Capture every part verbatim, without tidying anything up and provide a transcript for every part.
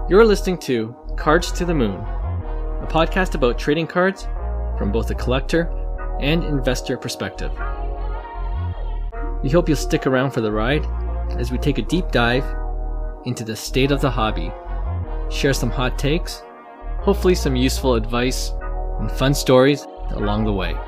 You're listening to Cards to the Moon, a podcast about trading cards from both a collector and investor perspective. We hope you'll stick around for the ride as we take a deep dive into the state of the hobby, share some hot takes, hopefully some useful advice, and fun stories along the way.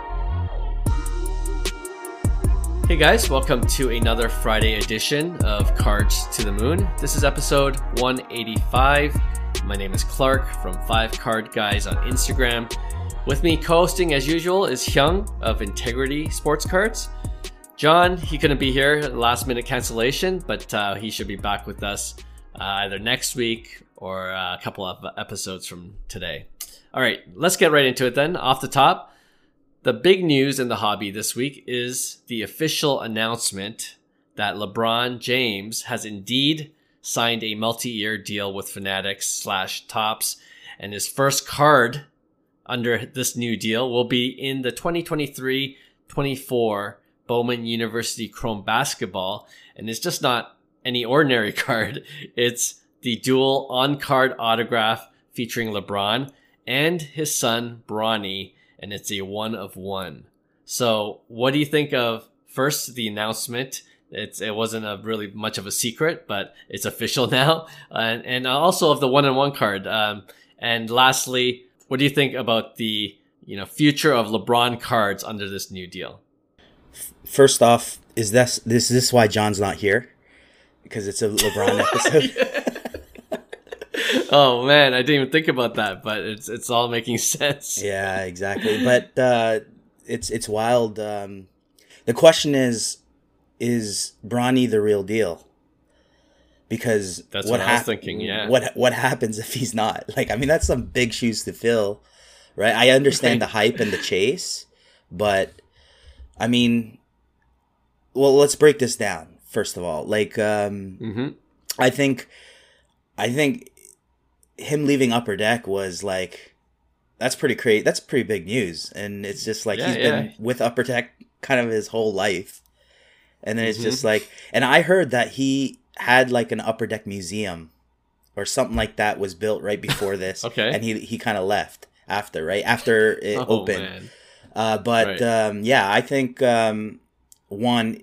Hey guys, welcome to another Friday edition of Cards to the Moon. This is episode one eighty-five. My name is Clark from Five Card Guys on Instagram. With me co-hosting as usual is Hyung of Integrity Sports Cards. John, he couldn't be here, last minute cancellation, but uh, he should be back with us uh, either next week or uh, a couple of episodes from today. All right, let's get right into it then. Off the top, the big news in the hobby this week is the official announcement that LeBron James has indeed signed a multi-year deal with Fanatics slash Topps, and his first card under this new deal will be in the twenty twenty-three twenty-four Bowman University Chrome Basketball, and it's just not any ordinary card. It's the dual on-card autograph featuring LeBron and his son Bronny, and it's a one of one. So what do you think of, first, the announcement? It's, it wasn't a really much of a secret, but it's official now. And, and also of the one on one card. Um, and lastly, what do you think about the you know future of LeBron cards under this new deal? First off, is this, this, this why John's not here? Because it's a LeBron episode. Oh man, I didn't even think about that, but it's it's all making sense. Yeah, exactly. But uh, it's it's wild. Um, the question is, is Bronny the real deal? Because that's what, what hap- I was thinking. Yeah. What what happens if he's not? Like, I mean, that's some big shoes to fill, right? I understand the hype and the chase, but I mean, well, let's break this down first of all. Like, um, mm-hmm. I think, I think. him leaving Upper Deck was like, that's pretty crazy. That's pretty big news. And it's just like, yeah, he's yeah. been with Upper Deck kind of his whole life. And then it's mm-hmm. just like, and I heard that he had like an Upper Deck museum or something like that was built right before this. Okay. And he, he kind of left after, right? After it oh, opened. Man. Uh, but right. um, yeah, I think, um, one,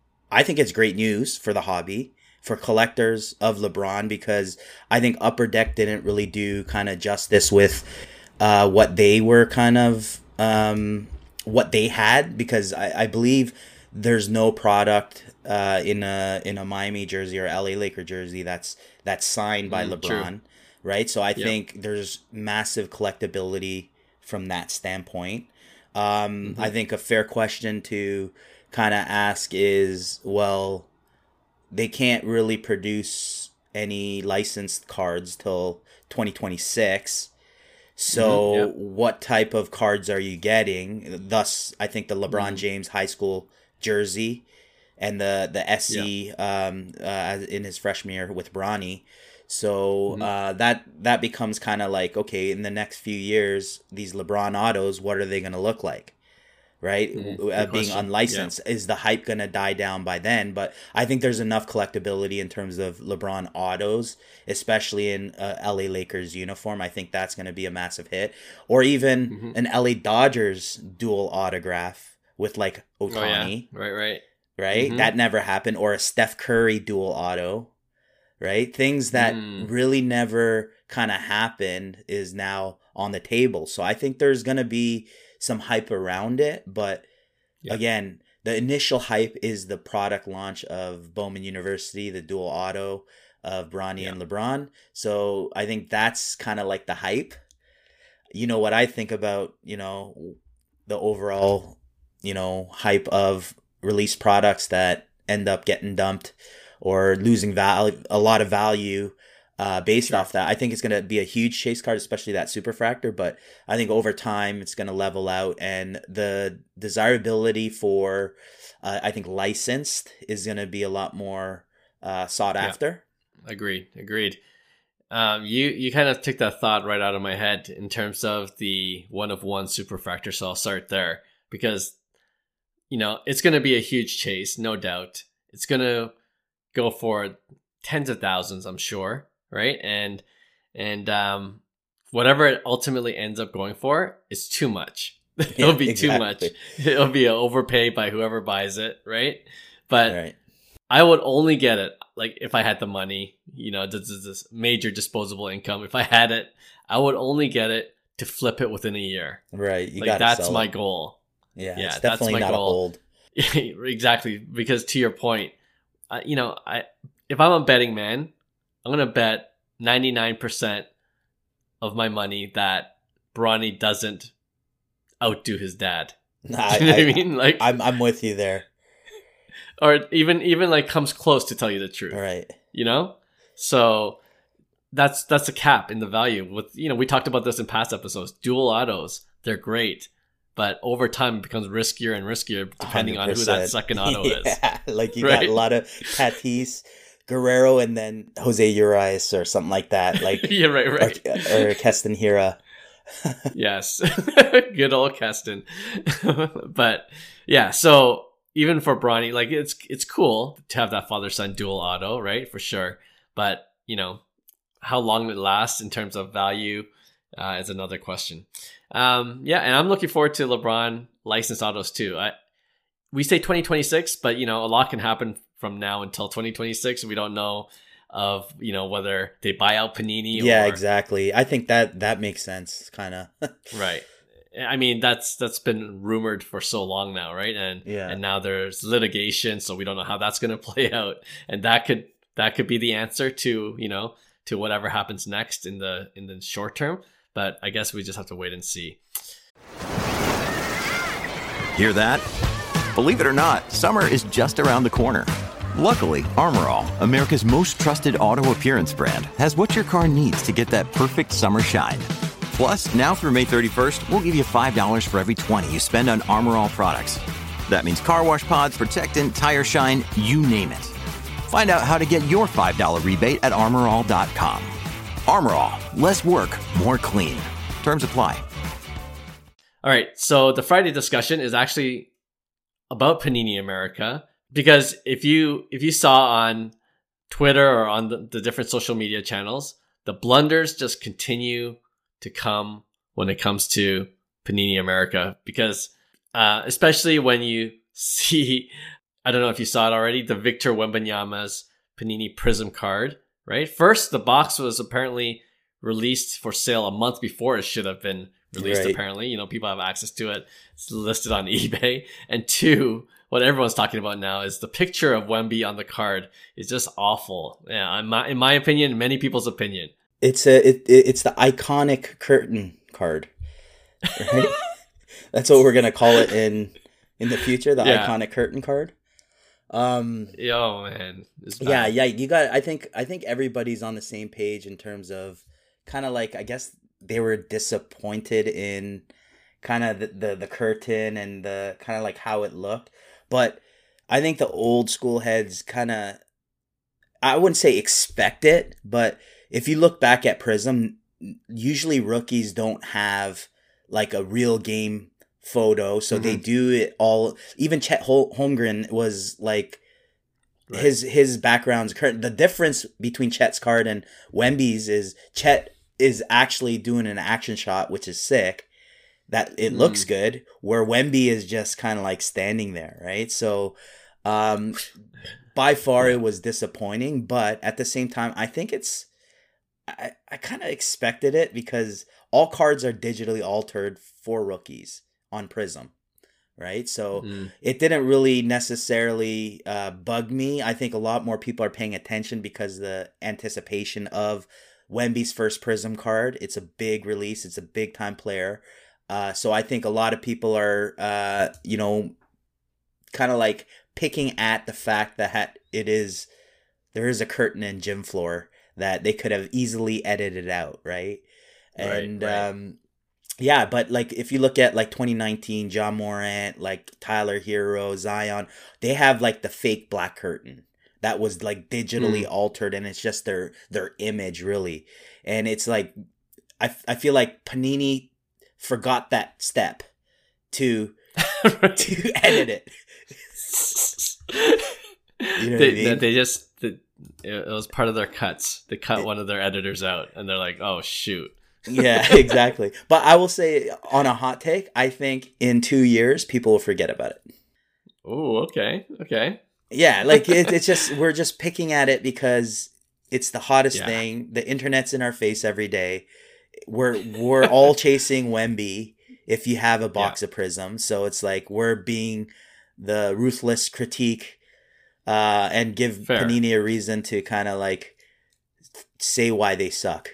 I think it's great news for the hobby, for collectors of LeBron, because I think Upper Deck didn't really do kind of justice with uh, what they were kind of, um, what they had, because I, I believe there's no product uh, in a in a Miami jersey or L A Laker jersey that's that's signed by mm, LeBron, true. Right? So I yep. think there's massive collectability from that standpoint. Um, mm-hmm. I think a fair question to kind of ask is, well, they can't really produce any licensed cards till twenty twenty-six. So mm-hmm, yeah. what type of cards are you getting? Thus, I think the LeBron mm-hmm. James high school jersey and the, the S C yeah. um, uh, in his freshman year with Bronny. So mm-hmm. uh, that that becomes kind of like, okay, in the next few years, these LeBron autos, what are they going to look like? Right? Mm, uh, being unlicensed. Yeah. Is the hype going to die down by then? But I think there's enough collectability in terms of LeBron autos, especially in uh, L A Lakers uniform. I think that's going to be a massive hit. Or even mm-hmm. an L A Dodgers dual autograph with like Ohtani. Oh, yeah. Right, right. Right? Mm-hmm. That never happened. Or a Steph Curry dual auto. Right? Things that mm. really never kind of happened is now on the table. So I think there's going to be some hype around it, but yeah. again, the initial hype is the product launch of Bowman University, the dual auto of Bronny yeah. and LeBron. So I think that's kind of like the hype. You know what I think about, you know, the overall, you know, hype of released products that end up getting dumped or losing value, a lot of value Uh, based sure. off that. I think it's going to be a huge chase card, especially that Superfractor, but I think over time it's going to level out, and the desirability for, uh, I think, licensed is going to be a lot more uh, sought yeah. after. Agreed. Agreed. Um, you, you kind of took that thought right out of my head in terms of the one of one Superfractor, so I'll start there because, you know, it's going to be a huge chase, no doubt. It's going to go for tens of thousands, I'm sure. Right. And, and um, whatever it ultimately ends up going for is too much. It'll Yeah, be exactly. too much. It'll be an overpay by whoever buys it, right? But Right. I would only get it like if I had the money, you know, this is this major disposable income. If I had it, I would only get it to flip it within a year. Right. You Like got that's sell my it. goal. Yeah, Yeah, it's that's definitely my not goal. a hold. Exactly, because to your point, uh, you know, I if I'm a betting man, I'm gonna bet ninety-nine percent of my money that Bronny doesn't outdo his dad. Nah, Do you know I, what I mean? Like, I'm I'm with you there. or even even like comes close to tell you the truth. Right. You know, so that's that's a cap in the value. With you know, we talked about this in past episodes. Dual autos, they're great, but over time it becomes riskier and riskier depending on who that one hundred percent. second auto Yeah, is. like you Right? got a lot of Tatis, Guerrero, and then Jose Urias or something like that. Like Yeah, right, or, right. or Keston Hira. Yes. Good old Keston. But yeah, so even for Bronny, like it's it's cool to have that father son dual auto, right? For sure. But you know, how long it lasts in terms of value uh, is another question. Um, yeah, and I'm looking forward to LeBron licensed autos too. I we say twenty twenty-six, but you know, a lot can happen from now until twenty twenty-six. We don't know of, you know, whether they buy out Panini Yeah, or exactly. I think that that makes sense, kind of. right. I mean, that's that's been rumored for so long now, right? And Yeah. and now there's litigation, so we don't know how that's going to play out. And that could that could be the answer to, you know, to whatever happens next in the in the short term. But I guess we just have to wait and see. Hear that? Believe it or not, summer is just around the corner. Luckily, Armor All, America's most trusted auto appearance brand, has what your car needs to get that perfect summer shine. Plus, now through May thirty-first, we'll give you five dollars for every twenty you spend on Armor All products. That means car wash pods, protectant, tire shine, you name it. Find out how to get your five dollars rebate at armor all dot com. Armor All, less work, more clean. Terms apply. All right, so the Friday discussion is actually about Panini America, because if you if you saw on Twitter or on the, the different social media channels, the blunders just continue to come when it comes to Panini America, because uh, especially when you see, I don't know if you saw it already, the Victor Wembanyama's Panini Prism card, right? First, the box was apparently released for sale a month before it should have been released, Right. apparently. You know, people have access to it. It's listed on eBay. And two, what everyone's talking about now is the picture of Wemby on the card is just awful. Yeah, in my, in my opinion, many people's opinion. It's a it, it it's the iconic curtain card. Right? That's what we're gonna call it in in the future. The Yeah. iconic curtain card. Um. Oh, man. It's bad. Yeah, yeah. You got. I think. I think everybody's on the same page in terms of kind of like. I guess they were disappointed in kind of the, the the curtain and the kind of like how it looked. But I think the old school heads kind of. I wouldn't say expect it, but if you look back at Prism, usually rookies don't have like a real game photo, so they do it all. Even Chet Hol- Holmgren was like Right. his his background's current. The difference between Chet's card and Wemby's is Chet is actually doing an action shot, which is sick. That it looks good, where Wemby is just kind of like standing there, right? So, um, by far it was disappointing, but at the same time, I think it's. I, I kind of expected it because all cards are digitally altered for rookies on Prism, right? So Mm. it didn't really necessarily uh, bug me. I think a lot more people are paying attention because the anticipation of Wemby's first Prism card. It's a big release. It's a big time player. Uh, so I think a lot of people are, uh, you know, kind of like picking at the fact that it is, there is a curtain in gym floor that they could have easily edited out, right? Right, And right. um yeah, but like if you look at like twenty nineteen, John Morant, like Tyler Hero, Zion, they have like the fake black curtain that was like digitally Mm. altered, and it's just their their image really. And it's like I I feel like Panini forgot that step to to edit it. You know they, what I mean? they just they, It, it was part of their cuts. They cut one of their editors out, and they're like, "Oh shoot." Yeah, exactly. But I will say, on a hot take, I think in two years people will forget about it. Oh, okay, okay. Yeah, like it, it's just we're just picking at it because it's the hottest Yeah. thing. The internet's in our face every day. We're we're all chasing Wemby if you have a box Yeah. of Prism. So it's like we're being the ruthless critique uh, and give Fair. Panini a reason to kind of like say why they suck.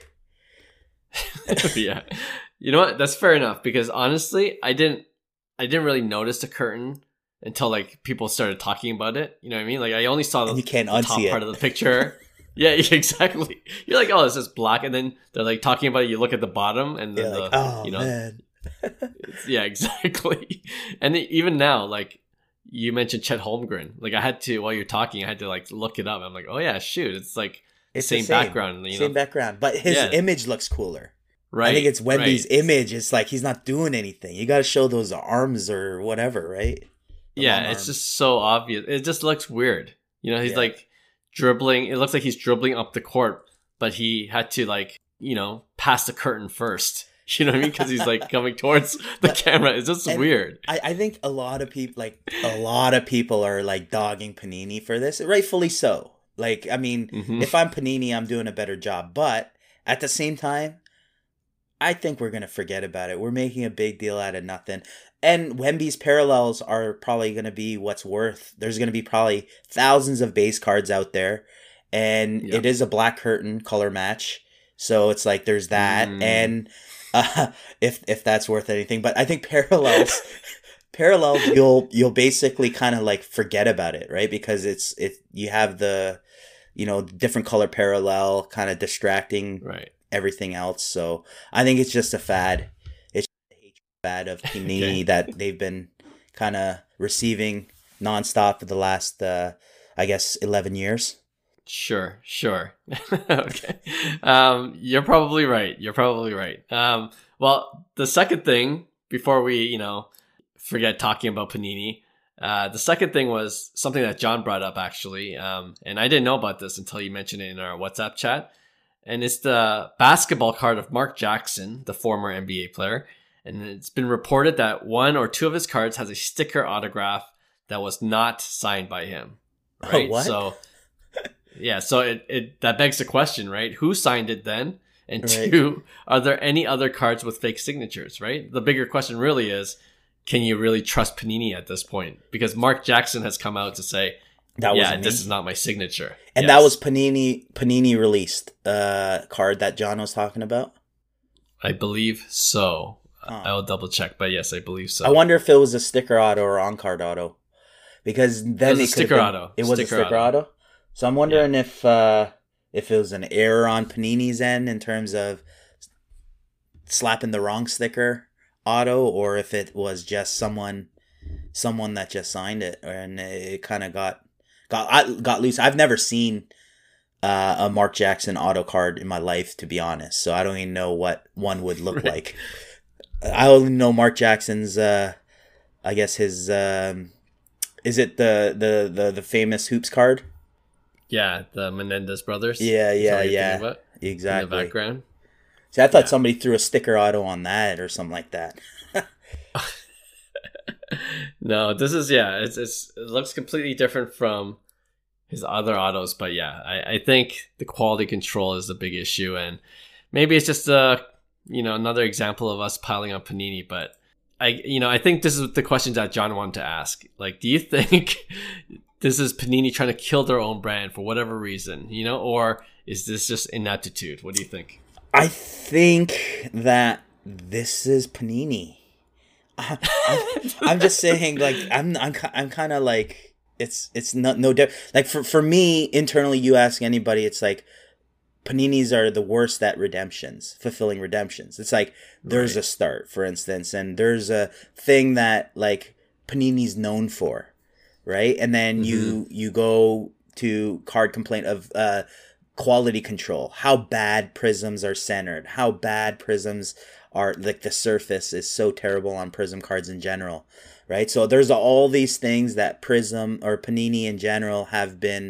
Yeah, you know what? That's fair enough because honestly, I didn't, I didn't really notice the curtain until like people started talking about it. You know what I mean? Like I only saw the, And you can't the top unsee it. part of the picture. Yeah, exactly. You're like, oh, it's just black, and then they're like talking about it. You look at the bottom, and then Yeah, the, like, oh you know, man. it's- yeah, exactly. And even now, like you mentioned Chet Holmgren, like I had to while you're talking, I had to like look it up. I'm like, oh yeah, shoot, it's like It's same the same background, you same know? background, but his Yeah. image looks cooler. right. I think it's Wemby's right. image. It's like he's not doing anything. You got to show those arms or whatever, right? The long Yeah, it's arms. just so obvious. It just looks weird. You know, he's Yeah. like dribbling. It looks like he's dribbling up the court, but he had to like, you know, pass the curtain first. You know what I mean? Because he's like coming towards the But- camera. It's just and weird. I, I think a lot of people, like a lot of people, are like dogging Panini for this, rightfully so. Like, I mean, Mhm. if I'm Panini, I'm doing a better job. But at the same time, I think we're gonna forget about it. We're making a big deal out of nothing. And Wemby's parallels are probably gonna be what's worth. There's gonna be probably thousands of base cards out there, and Yep. it is a black curtain color match. So it's like there's that, Mm. and uh, if if that's worth anything. But I think parallels. Parallels, you'll you'll basically kind of like forget about it, right? Because it's it you have the, you know, different color parallel kind of distracting Right. everything else. So I think it's just a fad. It's just a hatred fad of Panini Okay. that they've been kind of receiving nonstop for the last, uh, I guess, eleven years. Sure, sure. Okay. Um, you're probably right. You're probably right. Um, well, the second thing before we, you know, forget talking about Panini, uh, the second thing was something that John brought up actually. Um, and I didn't know about this until you mentioned it in our WhatsApp chat. And it's the basketball card of Mark Jackson, the former N B A player. And it's been reported that one or two of his cards has a sticker autograph that was not signed by him. Right? what? So yeah, so it, it that begs the question, right? Who signed it then? And Right. two, are there any other cards with fake signatures, right? The bigger question really is, can you really trust Panini at this point? Because Mark Jackson has come out to say, That yeah, wasn't this me. is not my signature. And Yes. that was Panini Panini released uh card that John was talking about. I believe so. Huh. I will double check, but yes, I believe so. I wonder if it was a sticker auto or on card auto, because then was a it could've sticker been- auto. It was Sticker a sticker auto. auto. So I'm wondering if uh, if it was an error on Panini's end in terms of slapping the wrong sticker auto, or if it was just someone someone that just signed it and it kind of got got I- got loose. I've never seen uh, a Mark Jackson auto card in my life, to be honest. So I don't even know what one would look Right. like. I only know Mark Jackson's. Uh, I guess his. Um, is it the, the the the famous hoops card? Yeah, the Menendez brothers. Yeah, Is that yeah, what you're yeah. thinking about? In the Exactly. background. See, I thought Yeah. somebody threw a sticker auto on that or something like that. No, this is yeah. It's, it's it looks completely different from his other autos, but yeah, I, I think the quality control is the big issue, and maybe it's just a you know another example of us piling on Panini. But I you know I think this is the questions that John wanted to ask. Like, do you think this is Panini trying to kill their own brand for whatever reason, you know, or is this just ineptitude? What do you think? I think that this is Panini. I, I, I'm just saying, like, I'm, I'm, ki- I'm kind of like, it's, it's not no different. Like for, for me internally, you ask anybody, it's like Paninis are the worst at redemptions, fulfilling redemptions. It's like there's Right. a start, for instance, and there's a thing that like Panini's known for, right? And then you you go to card complaint of uh, quality control, how bad prisms are centered, how bad prisms are, like the surface is so terrible on prism cards in general, right? So there's all these things that Prism or Panini in general have been,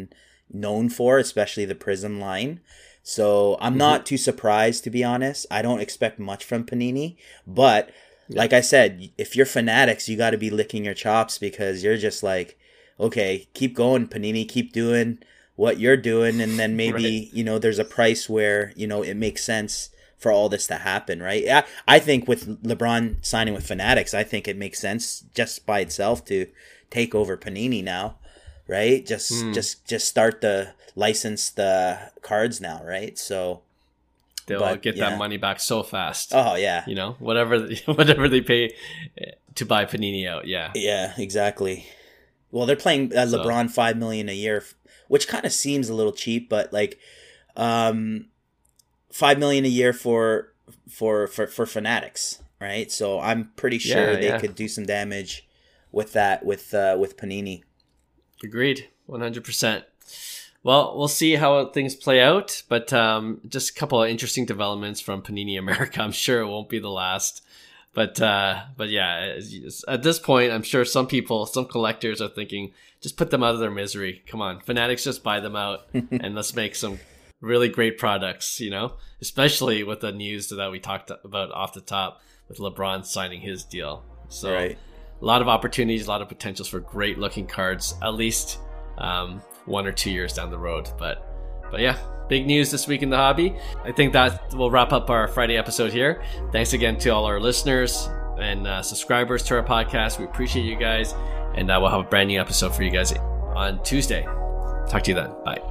known for, especially the Prism line. So I'm mm-hmm. not too surprised, to be honest. I don't expect much from Panini, but yeah. like I said, if you're Fanatics, you got to be licking your chops because you're just like, okay, keep going, Panini, keep doing what you're doing, and then maybe right. you know there's a price where you know it makes sense for all this to happen, right? I, I think with LeBron signing with Fanatics, I think it makes sense just by itself to take over Panini now, right? Just mm. just just start the license the cards now, right? So they'll but, get yeah. that money back so fast. Oh yeah, you know whatever whatever they pay to buy Panini out. Yeah, yeah, exactly. Well, they're playing uh, LeBron so. five million a year, which kind of seems a little cheap, but like, um, five million a year for for for for Fanatics, right? So I'm pretty sure yeah, they yeah. could do some damage with that with uh, with Panini. Agreed, one hundred percent. Well, we'll see how things play out, but um, just a couple of interesting developments from Panini America. I'm sure it won't be the last. But uh, but yeah, at this point, I'm sure some people, some collectors are thinking, just put them out of their misery. Come on, Fanatics, just buy them out and let's make some really great products, you know, especially with the news that we talked about off the top with LeBron signing his deal. So right. a lot of opportunities, a lot of potentials for great looking cards, at least um, one or two years down the road. But but yeah, big news this week in the hobby. I think that will wrap up our Friday episode here. Thanks again to all our listeners and uh, subscribers to our podcast. We appreciate you guys. And uh, we'll have a brand new episode for you guys on Tuesday. Talk to you then. Bye.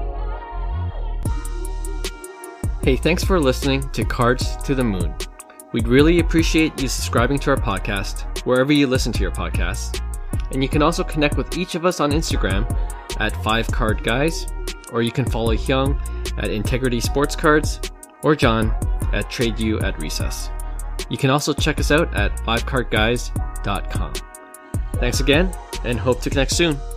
Hey, thanks for listening to Cards to the Moon. We'd really appreciate you subscribing to our podcast wherever you listen to your podcasts. And you can also connect with each of us on Instagram at five card guys, or you can follow Hyung at Integrity Sports Cards, or John at TradeU at Recess. You can also check us out at five card guys dot com. Thanks again, and hope to connect soon.